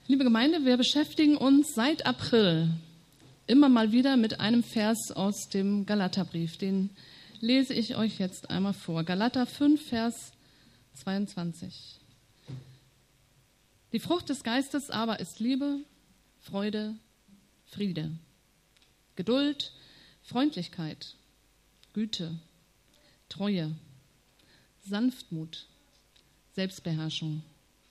Liebe Gemeinde, wir beschäftigen uns seit April immer mal wieder mit einem Vers aus dem Galaterbrief. Den lese ich euch jetzt einmal vor. Galater 5, Vers 22. Die Frucht des Geistes aber ist Liebe, Freude, Friede, Geduld, Freundlichkeit, Güte, Treue, Sanftmut, Selbstbeherrschung.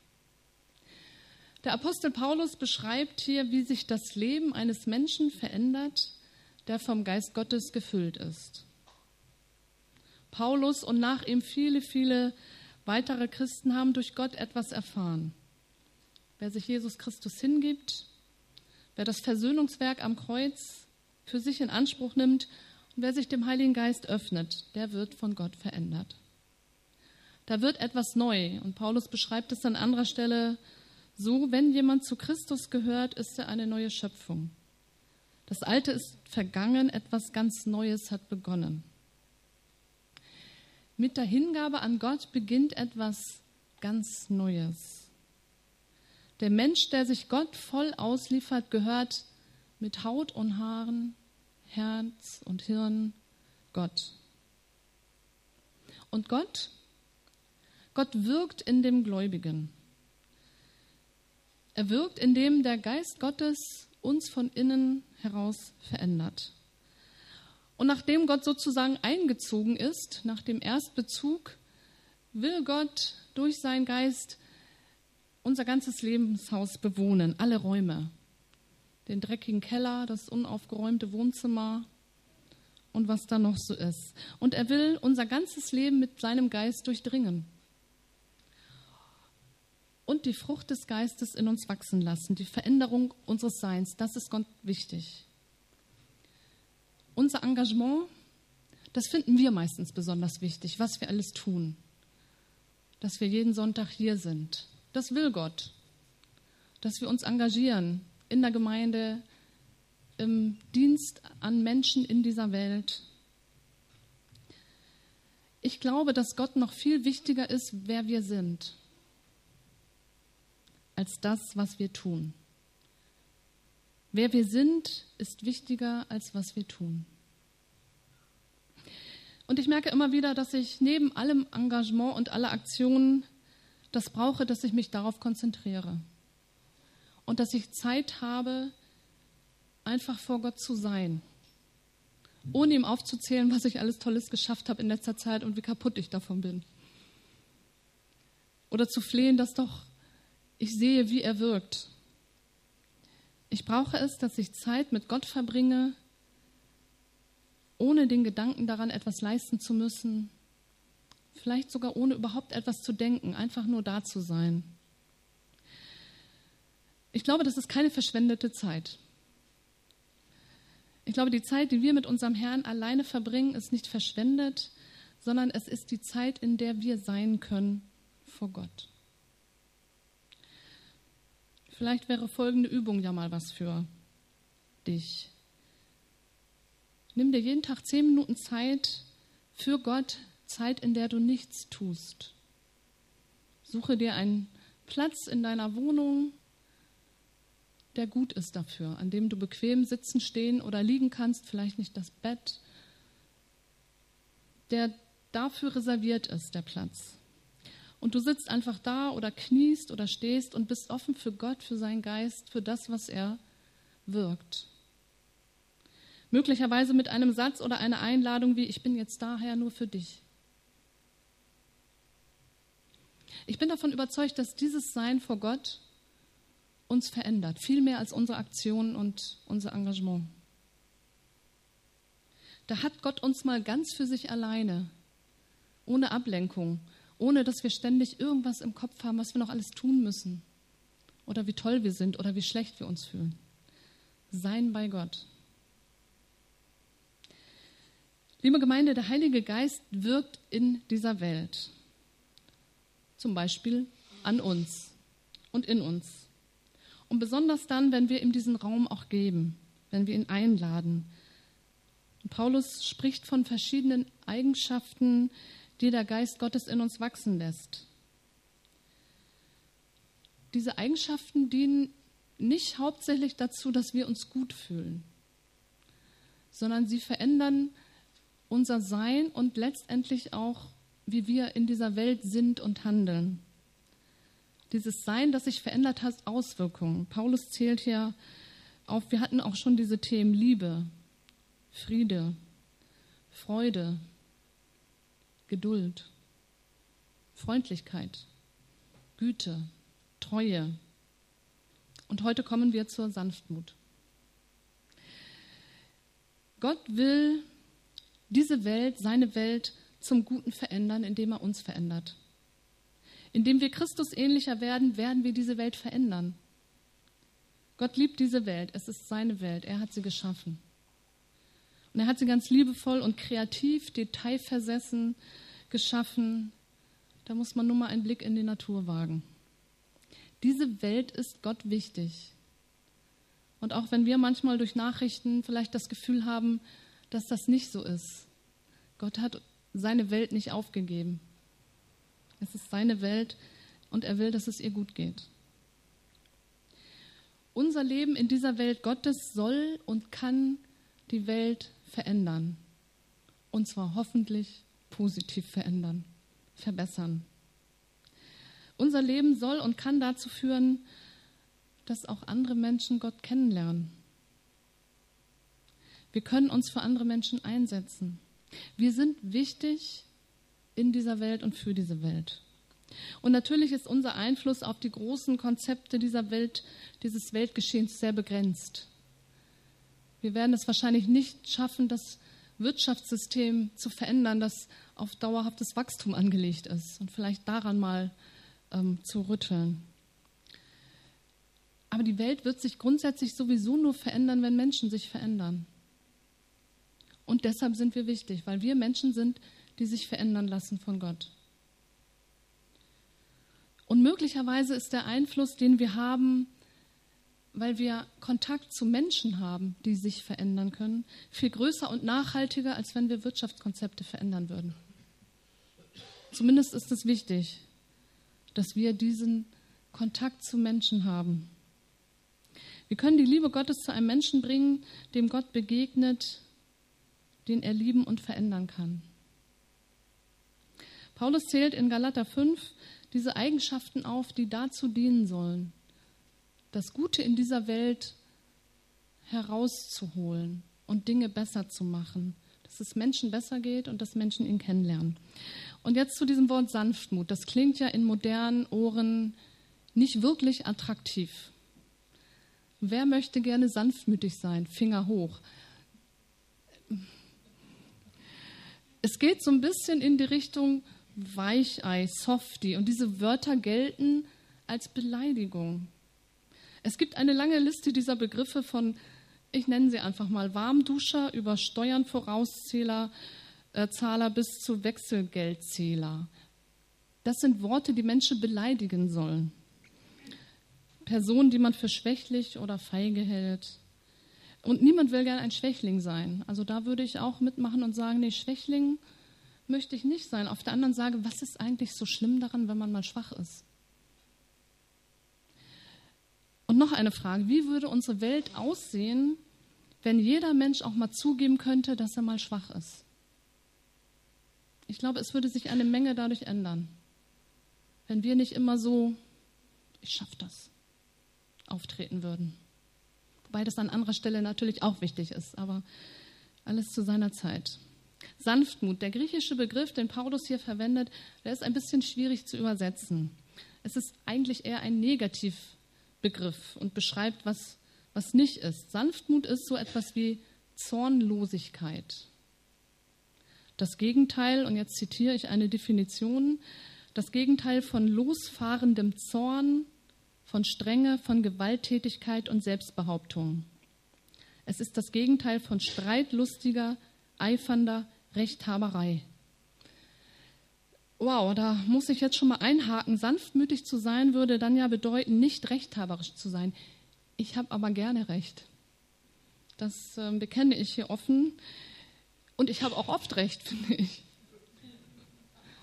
Der Apostel Paulus beschreibt hier, wie sich das Leben eines Menschen verändert, der vom Geist Gottes gefüllt ist. Paulus und nach ihm viele, viele weitere Christen haben durch Gott etwas erfahren. Wer sich Jesus Christus hingibt, wer das Versöhnungswerk am Kreuz für sich in Anspruch nimmt und wer sich dem Heiligen Geist öffnet, der wird von Gott verändert. Da wird etwas neu und Paulus beschreibt es an anderer Stelle so: Wenn jemand zu Christus gehört, ist er eine neue Schöpfung. Das Alte ist vergangen, etwas ganz Neues hat begonnen. Mit der Hingabe an Gott beginnt etwas ganz Neues. Der Mensch, der sich Gott voll ausliefert, gehört mit Haut und Haaren, Herz und Hirn Gott. Und Gott wirkt in dem Gläubigen. Er wirkt, indem der Geist Gottes uns von innen heraus verändert. Und nachdem Gott sozusagen eingezogen ist, nach dem Erstbezug, will Gott durch seinen Geist unser ganzes Lebenshaus bewohnen, alle Räume. Den dreckigen Keller, das unaufgeräumte Wohnzimmer und was da noch so ist. Und er will unser ganzes Leben mit seinem Geist durchdringen. Und die Frucht des Geistes in uns wachsen lassen, die Veränderung unseres Seins, das ist Gott wichtig. Unser Engagement, das finden wir meistens besonders wichtig, was wir alles tun. Dass wir jeden Sonntag hier sind, das will Gott. Dass wir uns engagieren in der Gemeinde, im Dienst an Menschen in dieser Welt. Ich glaube, dass Gott noch viel wichtiger ist, wer wir sind, als das, was wir tun. Wer wir sind, ist wichtiger, als was wir tun. Und ich merke immer wieder, dass ich neben allem Engagement und aller Aktionen das brauche, dass ich mich darauf konzentriere. Und dass ich Zeit habe, einfach vor Gott zu sein. Ohne ihm aufzuzählen, was ich alles Tolles geschafft habe in letzter Zeit und wie kaputt ich davon bin. Oder zu flehen, dass doch ich sehe, wie er wirkt. Ich brauche es, dass ich Zeit mit Gott verbringe, ohne den Gedanken daran, etwas leisten zu müssen, vielleicht sogar ohne überhaupt etwas zu denken, einfach nur da zu sein. Ich glaube, das ist keine verschwendete Zeit. Ich glaube, die Zeit, die wir mit unserem Herrn alleine verbringen, ist nicht verschwendet, sondern es ist die Zeit, in der wir sein können vor Gott. Vielleicht wäre folgende Übung ja mal was für dich. Nimm dir jeden Tag 10 Minuten Zeit für Gott, Zeit, in der du nichts tust. Suche dir einen Platz in deiner Wohnung, der gut ist dafür, an dem du bequem sitzen, stehen oder liegen kannst, vielleicht nicht das Bett, der dafür reserviert ist, der Platz. Und du sitzt einfach da oder kniest oder stehst und bist offen für Gott, für seinen Geist, für das, was er wirkt. Möglicherweise mit einem Satz oder einer Einladung wie: Ich bin jetzt da, Herr, nur für dich. Ich bin davon überzeugt, dass dieses Sein vor Gott uns verändert, viel mehr als unsere Aktionen und unser Engagement. Da hat Gott uns mal ganz für sich alleine, ohne Ablenkung, ohne dass wir ständig irgendwas im Kopf haben, was wir noch alles tun müssen oder wie toll wir sind oder wie schlecht wir uns fühlen. Sein bei Gott. Liebe Gemeinde, der Heilige Geist wirkt in dieser Welt. Zum Beispiel an uns und in uns. Und besonders dann, wenn wir ihm diesen Raum auch geben, wenn wir ihn einladen. Und Paulus spricht von verschiedenen Eigenschaften, die der Geist Gottes in uns wachsen lässt. Diese Eigenschaften dienen nicht hauptsächlich dazu, dass wir uns gut fühlen, sondern sie verändern unser Sein und letztendlich auch, wie wir in dieser Welt sind und handeln. Dieses Sein, das sich verändert, hat Auswirkungen. Paulus zählt hier auf, wir hatten auch schon diese Themen Liebe, Friede, Freude, Geduld, Freundlichkeit, Güte, Treue. Und heute kommen wir zur Sanftmut. Gott will diese Welt, seine Welt zum Guten verändern, indem er uns verändert. Indem wir Christus ähnlicher werden, werden wir diese Welt verändern. Gott liebt diese Welt, es ist seine Welt, er hat sie geschaffen. Und er hat sie ganz liebevoll und kreativ, detailversessen geschaffen. Da muss man nur mal einen Blick in die Natur wagen. Diese Welt ist Gott wichtig. Und auch wenn wir manchmal durch Nachrichten vielleicht das Gefühl haben, dass das nicht so ist, Gott hat seine Welt nicht aufgegeben. Es ist seine Welt und er will, dass es ihr gut geht. Unser Leben in dieser Welt Gottes soll und kann die Welt verändern. Und zwar hoffentlich positiv verändern, verbessern. Unser Leben soll und kann dazu führen, dass auch andere Menschen Gott kennenlernen. Wir können uns für andere Menschen einsetzen. Wir sind wichtig in dieser Welt und für diese Welt. Und natürlich ist unser Einfluss auf die großen Konzepte dieser Welt, dieses Weltgeschehens sehr begrenzt. Wir werden es wahrscheinlich nicht schaffen, das Wirtschaftssystem zu verändern, das auf dauerhaftes Wachstum angelegt ist und vielleicht daran mal zu rütteln. Aber die Welt wird sich grundsätzlich sowieso nur verändern, wenn Menschen sich verändern. Und deshalb sind wir wichtig, weil wir Menschen sind, die sich verändern lassen von Gott. Und möglicherweise ist der Einfluss, den wir haben, weil wir Kontakt zu Menschen haben, die sich verändern können, viel größer und nachhaltiger, als wenn wir Wirtschaftskonzepte verändern würden. Zumindest ist es wichtig, dass wir diesen Kontakt zu Menschen haben. Wir können die Liebe Gottes zu einem Menschen bringen, dem Gott begegnet, den er lieben und verändern kann. Paulus zählt in Galater 5 diese Eigenschaften auf, die dazu dienen sollen, das Gute in dieser Welt herauszuholen und Dinge besser zu machen, dass es Menschen besser geht und dass Menschen ihn kennenlernen. Und jetzt zu diesem Wort Sanftmut. Das klingt ja in modernen Ohren nicht wirklich attraktiv. Wer möchte gerne sanftmütig sein? Finger hoch. Es geht so ein bisschen in die Richtung Weichei, Softie. Und diese Wörter gelten als Beleidigung. Es gibt eine lange Liste dieser Begriffe von, ich nenne sie einfach mal Warmduscher, über Steuernvorauszahler bis zu Wechselgeldzähler. Das sind Worte, die Menschen beleidigen sollen. Personen, die man für schwächlich oder feige hält. Und niemand will gerne ein Schwächling sein. Also da würde ich auch mitmachen und sagen, nee, Schwächling möchte ich nicht sein. Auf der anderen Seite, was ist eigentlich so schlimm daran, wenn man mal schwach ist? Und noch eine Frage, wie würde unsere Welt aussehen, wenn jeder Mensch auch mal zugeben könnte, dass er mal schwach ist? Ich glaube, es würde sich eine Menge dadurch ändern, wenn wir nicht immer so, ich schaffe das, auftreten würden. Wobei das an anderer Stelle natürlich auch wichtig ist, aber alles zu seiner Zeit. Sanftmut, der griechische Begriff, den Paulus hier verwendet, der ist ein bisschen schwierig zu übersetzen. Es ist eigentlich eher ein Negativbegriff und beschreibt, was nicht ist. Sanftmut ist so etwas wie Zornlosigkeit. Das Gegenteil, und jetzt zitiere ich eine Definition, das Gegenteil von losfahrendem Zorn, von Strenge, von Gewalttätigkeit und Selbstbehauptung. Es ist das Gegenteil von streitlustiger, eifernder Rechthaberei. Wow, da muss ich jetzt schon mal einhaken. Sanftmütig zu sein würde dann ja bedeuten, nicht rechthaberisch zu sein. Ich habe aber gerne Recht. Das bekenne ich hier offen. Und ich habe auch oft Recht, finde ich.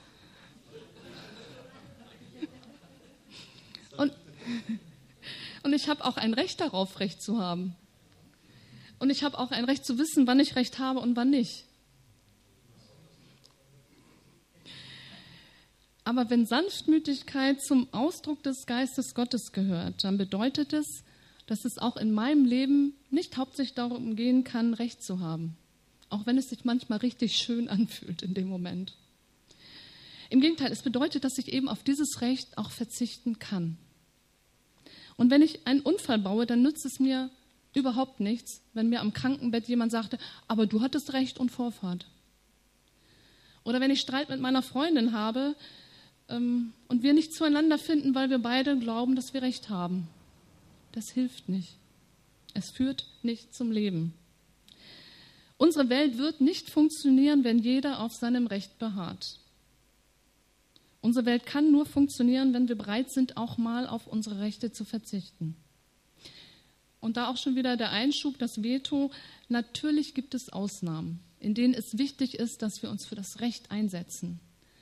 Und ich habe auch ein Recht darauf, Recht zu haben. Und ich habe auch ein Recht zu wissen, wann ich Recht habe und wann nicht. Aber wenn Sanftmütigkeit zum Ausdruck des Geistes Gottes gehört, dann bedeutet es, dass es auch in meinem Leben nicht hauptsächlich darum gehen kann, Recht zu haben. Auch wenn es sich manchmal richtig schön anfühlt in dem Moment. Im Gegenteil, es bedeutet, dass ich eben auf dieses Recht auch verzichten kann. Und wenn ich einen Unfall baue, dann nützt es mir überhaupt nichts, wenn mir am Krankenbett jemand sagte, aber du hattest Recht und Vorfahrt. Oder wenn ich Streit mit meiner Freundin habe und wir nicht zueinander finden, weil wir beide glauben, dass wir Recht haben. Das hilft nicht. Es führt nicht zum Leben. Unsere Welt wird nicht funktionieren, wenn jeder auf seinem Recht beharrt. Unsere Welt kann nur funktionieren, wenn wir bereit sind, auch mal auf unsere Rechte zu verzichten. Und da auch schon wieder der Einschub, das Veto. Natürlich gibt es Ausnahmen, in denen es wichtig ist, dass wir uns für das Recht einsetzen.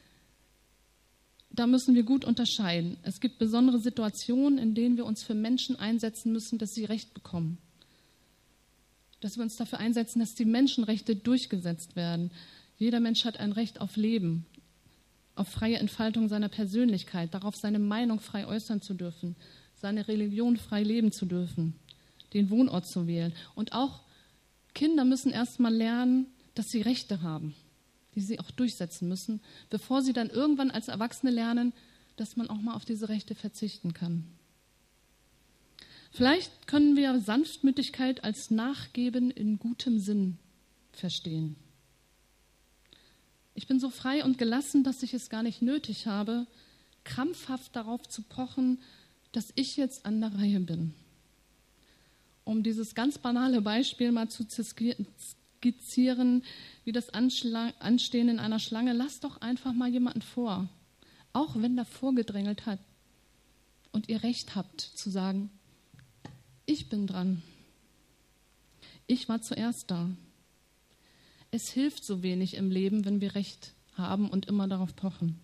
Da müssen wir gut unterscheiden. Es gibt besondere Situationen, in denen wir uns für Menschen einsetzen müssen, dass sie Recht bekommen. Dass wir uns dafür einsetzen, dass die Menschenrechte durchgesetzt werden. Jeder Mensch hat ein Recht auf Leben, auf freie Entfaltung seiner Persönlichkeit, darauf seine Meinung frei äußern zu dürfen, seine Religion frei leben zu dürfen, den Wohnort zu wählen. Und auch Kinder müssen erst mal lernen, dass sie Rechte haben, die sie auch durchsetzen müssen, bevor sie dann irgendwann als Erwachsene lernen, dass man auch mal auf diese Rechte verzichten kann. Vielleicht können wir Sanftmütigkeit als Nachgeben in gutem Sinn verstehen. Ich bin so frei und gelassen, dass ich es gar nicht nötig habe, krampfhaft darauf zu pochen, dass ich jetzt an der Reihe bin. Um dieses ganz banale Beispiel mal zu skizzieren, wie das Anstehen in einer Schlange, lass doch einfach mal jemanden vor, auch wenn der vorgedrängelt hat und ihr Recht habt zu sagen, ich bin dran, ich war zuerst da. Es hilft so wenig im Leben, wenn wir Recht haben und immer darauf pochen.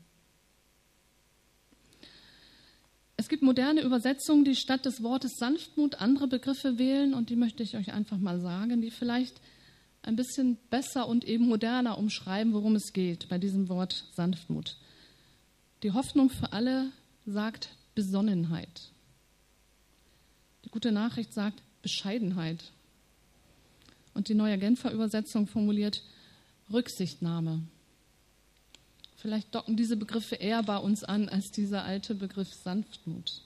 Es gibt moderne Übersetzungen, die statt des Wortes Sanftmut andere Begriffe wählen und die möchte ich euch einfach mal sagen, die vielleicht ein bisschen besser und eben moderner umschreiben, worum es geht bei diesem Wort Sanftmut. Die Hoffnung für alle sagt Besonnenheit. Die gute Nachricht sagt Bescheidenheit. Und die Neue Genfer Übersetzung formuliert Rücksichtnahme. Vielleicht docken diese Begriffe eher bei uns an als dieser alte Begriff Sanftmut.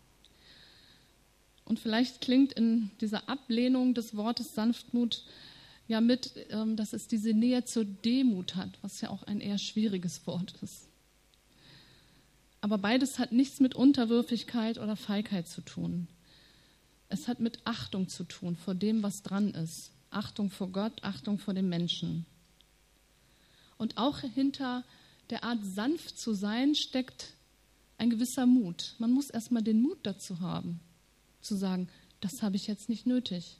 Und vielleicht klingt in dieser Ablehnung des Wortes Sanftmut ja mit, dass es diese Nähe zur Demut hat, was ja auch ein eher schwieriges Wort ist. Aber beides hat nichts mit Unterwürfigkeit oder Feigheit zu tun. Es hat mit Achtung zu tun vor dem, was dran ist. Achtung vor Gott, Achtung vor dem Menschen. Und auch hinter der Art, sanft zu sein, steckt ein gewisser Mut. Man muss erstmal den Mut dazu haben, zu sagen, das habe ich jetzt nicht nötig.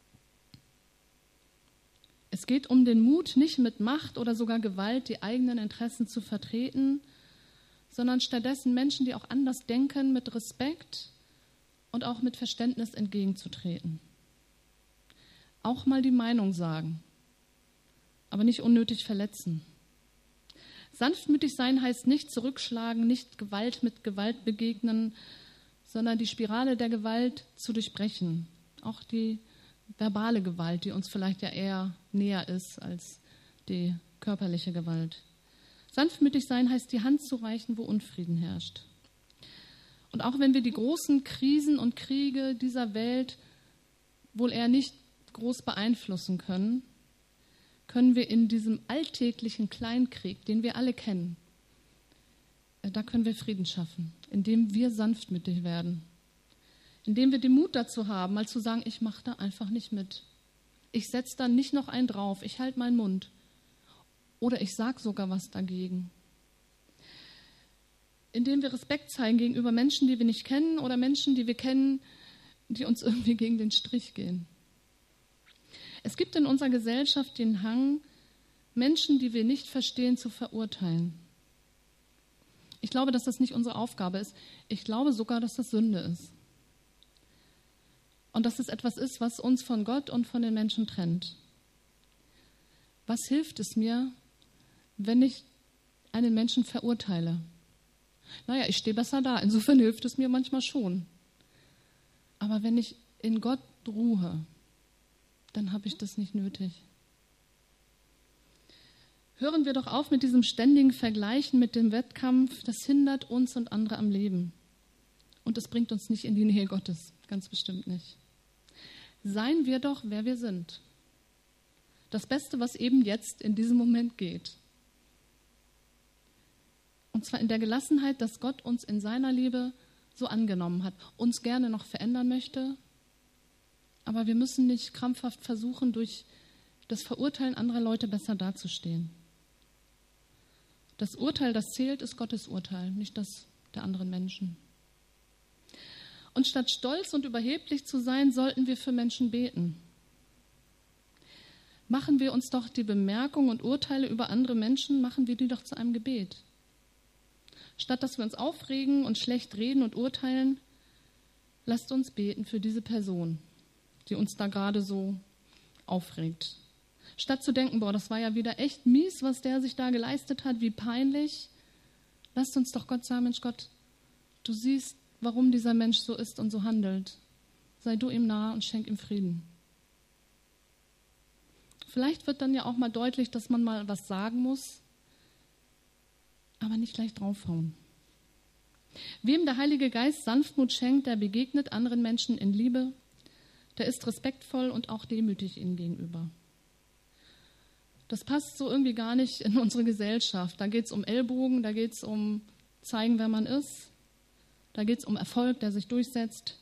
Es geht um den Mut, nicht mit Macht oder sogar Gewalt die eigenen Interessen zu vertreten, sondern stattdessen Menschen, die auch anders denken, mit Respekt und auch mit Verständnis entgegenzutreten. Auch mal die Meinung sagen, aber nicht unnötig verletzen. Sanftmütig sein heißt nicht zurückschlagen, nicht Gewalt mit Gewalt begegnen, sondern die Spirale der Gewalt zu durchbrechen. Auch die verbale Gewalt, die uns vielleicht ja eher näher ist als die körperliche Gewalt. Sanftmütig sein heißt, die Hand zu reichen, wo Unfrieden herrscht. Und auch wenn wir die großen Krisen und Kriege dieser Welt wohl eher nicht groß beeinflussen können, können wir in diesem alltäglichen Kleinkrieg, den wir alle kennen, da können wir Frieden schaffen, indem wir sanftmütig werden, indem wir den Mut dazu haben, mal zu sagen, ich mache da einfach nicht mit. Ich setze da nicht noch einen drauf, ich halte meinen Mund oder ich sage sogar was dagegen. Indem wir Respekt zeigen gegenüber Menschen, die wir nicht kennen oder Menschen, die wir kennen, die uns irgendwie gegen den Strich gehen. Es gibt in unserer Gesellschaft den Hang, Menschen, die wir nicht verstehen, zu verurteilen. Ich glaube, dass das nicht unsere Aufgabe ist. Ich glaube sogar, dass das Sünde ist. und dass es etwas ist, was uns von Gott und von den Menschen trennt. Was hilft es mir, wenn ich einen Menschen verurteile? Naja, ich stehe besser da, insofern hilft es mir manchmal schon. Aber wenn ich in Gott ruhe, dann habe ich das nicht nötig. Hören wir doch auf mit diesem ständigen Vergleichen, mit dem Wettkampf. Das hindert uns und andere am Leben. Und es bringt uns nicht in die Nähe Gottes, ganz bestimmt nicht. Seien wir doch, wer wir sind. Das Beste, was eben jetzt in diesem Moment geht. Und zwar in der Gelassenheit, dass Gott uns in seiner Liebe so angenommen hat, uns gerne noch verändern möchte. Aber wir müssen nicht krampfhaft versuchen, durch das Verurteilen anderer Leute besser dazustehen. Das Urteil, das zählt, ist Gottes Urteil, nicht das der anderen Menschen. Und statt stolz und überheblich zu sein, sollten wir für Menschen beten. Machen wir uns doch die Bemerkungen und Urteile über andere Menschen, machen wir die doch zu einem Gebet. Statt dass wir uns aufregen und schlecht reden und urteilen, lasst uns beten für diese Person, die uns da gerade so aufregt. Statt zu denken, boah, das war ja wieder echt mies, was der sich da geleistet hat, wie peinlich. Lasst uns doch Gott sagen, Mensch Gott, du siehst, warum dieser Mensch so ist und so handelt. Sei du ihm nah und schenk ihm Frieden. Vielleicht wird dann ja auch mal deutlich, dass man mal was sagen muss, aber nicht gleich draufhauen. Wem der Heilige Geist Sanftmut schenkt, der begegnet anderen Menschen in Liebe, der ist respektvoll und auch demütig ihnen gegenüber. Das passt so irgendwie gar nicht in unsere Gesellschaft. Da geht es um Ellbogen, da geht es um zeigen, wer man ist. Da geht es um Erfolg, der sich durchsetzt.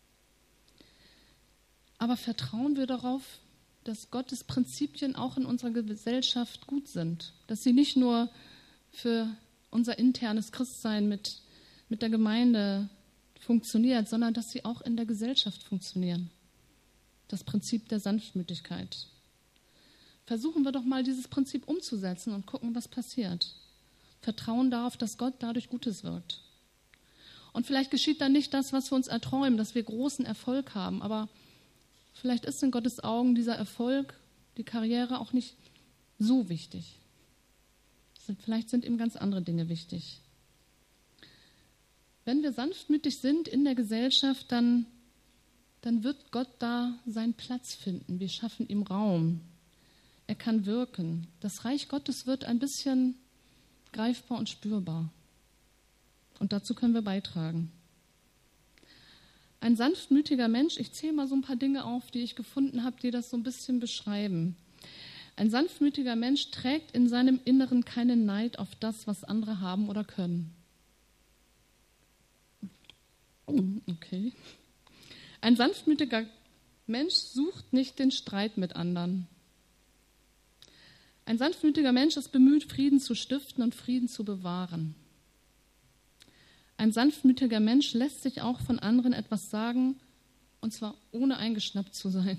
Aber vertrauen wir darauf, dass Gottes Prinzipien auch in unserer Gesellschaft gut sind. Dass sie nicht nur für unser internes Christsein mit der Gemeinde funktioniert, sondern dass sie auch in der Gesellschaft funktionieren. Das Prinzip der Sanftmütigkeit. Versuchen wir doch mal, dieses Prinzip umzusetzen und gucken, was passiert. Vertrauen darauf, dass Gott dadurch Gutes wirkt. Und vielleicht geschieht dann nicht das, was wir uns erträumen, dass wir großen Erfolg haben, aber vielleicht ist in Gottes Augen dieser Erfolg, die Karriere auch nicht so wichtig. Vielleicht sind ihm ganz andere Dinge wichtig. Wenn wir sanftmütig sind in der Gesellschaft, dann wird Gott da seinen Platz finden. Wir schaffen ihm Raum. Er kann wirken. Das Reich Gottes wird ein bisschen greifbar und spürbar. Und dazu können wir beitragen. Ein sanftmütiger Mensch, ich zähle mal so ein paar Dinge auf, die ich gefunden habe, die das so ein bisschen beschreiben. Ein sanftmütiger Mensch trägt in seinem Inneren keinen Neid auf das, was andere haben oder können. Okay. Ein sanftmütiger Mensch sucht nicht den Streit mit anderen. Ein sanftmütiger Mensch ist bemüht, Frieden zu stiften und Frieden zu bewahren. Ein sanftmütiger Mensch lässt sich auch von anderen etwas sagen, und zwar ohne eingeschnappt zu sein.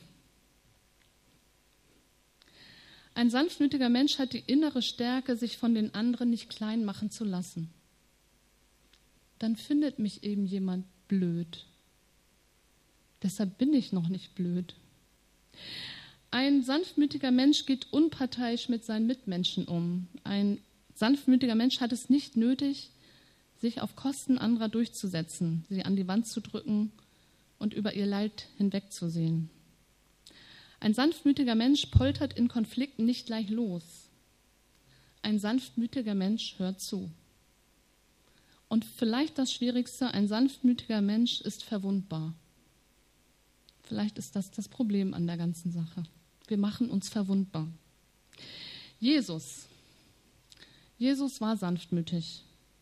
Ein sanftmütiger Mensch hat die innere Stärke, sich von den anderen nicht klein machen zu lassen. Dann findet mich eben jemand blöd. Deshalb bin ich noch nicht blöd. Ein sanftmütiger Mensch geht unparteiisch mit seinen Mitmenschen um. Ein sanftmütiger Mensch hat es nicht nötig, sich auf Kosten anderer durchzusetzen, sie an die Wand zu drücken und über ihr Leid hinwegzusehen. Ein sanftmütiger Mensch poltert in Konflikten nicht gleich los. Ein sanftmütiger Mensch hört zu. Und vielleicht das Schwierigste, ein sanftmütiger Mensch ist verwundbar. Vielleicht ist das Problem an der ganzen Sache. Wir machen uns verwundbar. Jesus war sanftmütig.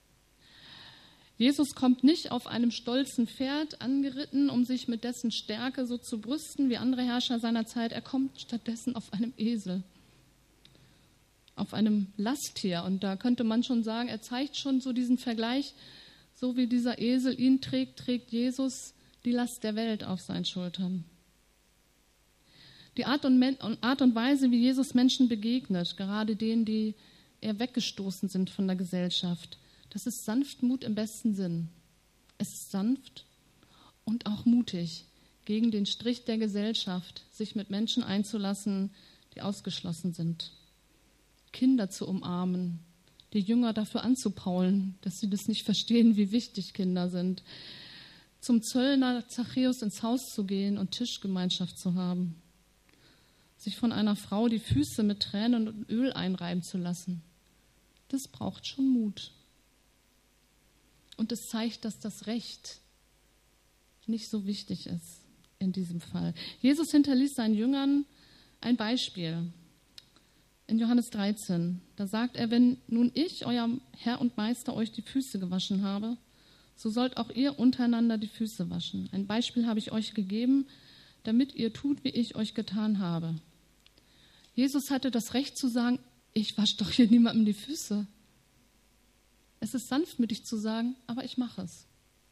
Jesus kommt nicht auf einem stolzen Pferd angeritten, um sich mit dessen Stärke so zu brüsten wie andere Herrscher seiner Zeit. Er kommt stattdessen auf einem Esel, auf einem Lasttier. Und da könnte man schon sagen, er zeigt schon so diesen Vergleich, so wie dieser Esel ihn trägt Jesus die Last der Welt auf seinen Schultern. Die Art und Weise, wie Jesus Menschen begegnet, gerade denen, die eher weggestoßen sind von der Gesellschaft, das ist Sanftmut im besten Sinn. Es ist sanft und auch mutig, gegen den Strich der Gesellschaft, sich mit Menschen einzulassen, die ausgeschlossen sind. Kinder zu umarmen, die Jünger dafür anzupaulen, dass sie das nicht verstehen, wie wichtig Kinder sind. Zum Zöllner Zachäus ins Haus zu gehen und Tischgemeinschaft zu haben. Sich von einer Frau die Füße mit Tränen und Öl einreiben zu lassen. Das braucht schon Mut. Und es zeigt, dass das Recht nicht so wichtig ist in diesem Fall. Jesus hinterließ seinen Jüngern ein Beispiel. In Johannes 13, da sagt er, wenn nun ich, euer Herr und Meister, euch die Füße gewaschen habe, so sollt auch ihr untereinander die Füße waschen. Ein Beispiel habe ich euch gegeben, damit ihr tut, wie ich euch getan habe. Jesus hatte das Recht zu sagen, ich wasche doch hier niemandem die Füße. Es ist sanftmütig zu sagen, aber ich mache es.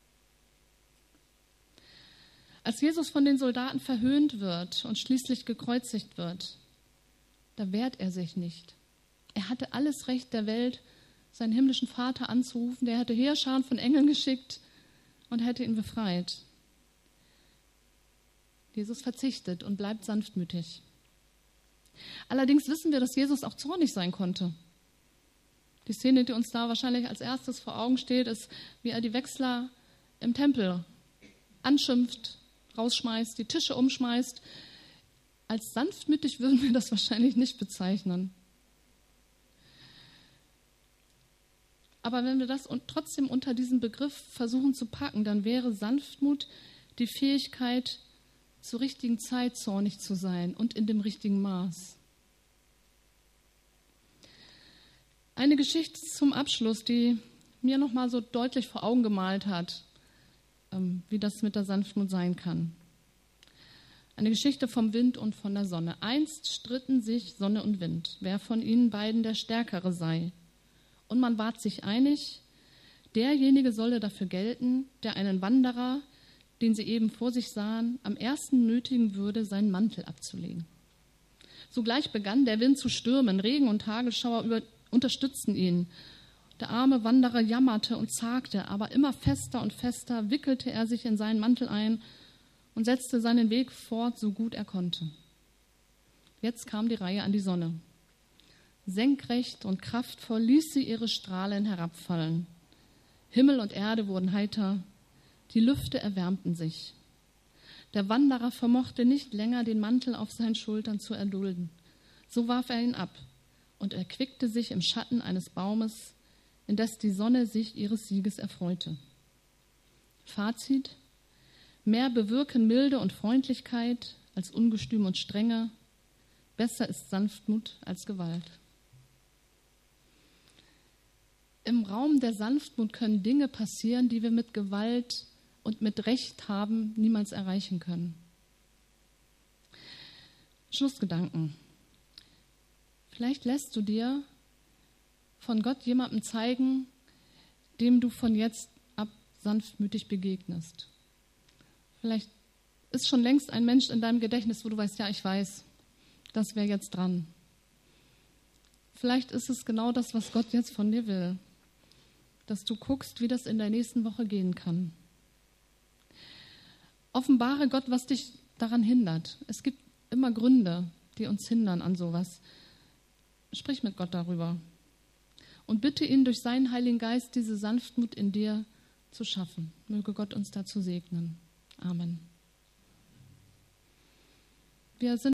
Als Jesus von den Soldaten verhöhnt wird und schließlich gekreuzigt wird, da wehrt er sich nicht. Er hatte alles Recht der Welt, seinen himmlischen Vater anzurufen. Der hätte Heerscharen von Engeln geschickt und hätte ihn befreit. Jesus verzichtet und bleibt sanftmütig. Allerdings wissen wir, dass Jesus auch zornig sein konnte. Die Szene, die uns da wahrscheinlich als erstes vor Augen steht, ist, wie er die Wechsler im Tempel anschimpft, rausschmeißt, die Tische umschmeißt. Als sanftmütig würden wir das wahrscheinlich nicht bezeichnen. Aber wenn wir das trotzdem unter diesem Begriff versuchen zu packen, dann wäre Sanftmut die Fähigkeit, zur richtigen Zeit zornig zu sein und in dem richtigen Maß. Eine Geschichte zum Abschluss, die mir nochmal so deutlich vor Augen gemalt hat, wie das mit der Sanftmut sein kann. Eine Geschichte vom Wind und von der Sonne. Einst stritten sich Sonne und Wind, wer von ihnen beiden der Stärkere sei. Und man ward sich einig, derjenige solle dafür gelten, der einen Wanderer, den sie eben vor sich sahen, am ersten nötigen würde, seinen Mantel abzulegen. Sogleich begann der Wind zu stürmen, Regen und Hagelschauer unterstützten ihn. Der arme Wanderer jammerte und zagte, aber immer fester und fester wickelte er sich in seinen Mantel ein und setzte seinen Weg fort, so gut er konnte. Jetzt kam die Reihe an die Sonne. Senkrecht und kraftvoll ließ sie ihre Strahlen herabfallen. Himmel und Erde wurden heiter, die Lüfte erwärmten sich. Der Wanderer vermochte nicht länger, den Mantel auf seinen Schultern zu erdulden. So warf er ihn ab und erquickte sich im Schatten eines Baumes, indes die Sonne sich ihres Sieges erfreute. Fazit: Mehr bewirken Milde und Freundlichkeit als Ungestüm und Strenge. Besser ist Sanftmut als Gewalt. Im Raum der Sanftmut können Dinge passieren, die wir mit Gewalt und mit Recht haben niemals erreichen können. Schlussgedanken. Vielleicht lässt du dir von Gott jemandem zeigen, dem du von jetzt ab sanftmütig begegnest. Vielleicht ist schon längst ein Mensch in deinem Gedächtnis, wo du weißt, ja, ich weiß, das wäre jetzt dran. Vielleicht ist es genau das, was Gott jetzt von dir will, dass du guckst, wie das in der nächsten Woche gehen kann. Offenbare Gott, was dich daran hindert. Es gibt immer Gründe, die uns hindern an sowas. Sprich mit Gott darüber und bitte ihn durch seinen Heiligen Geist diese Sanftmut in dir zu schaffen. Möge Gott uns dazu segnen. Amen. Wir sind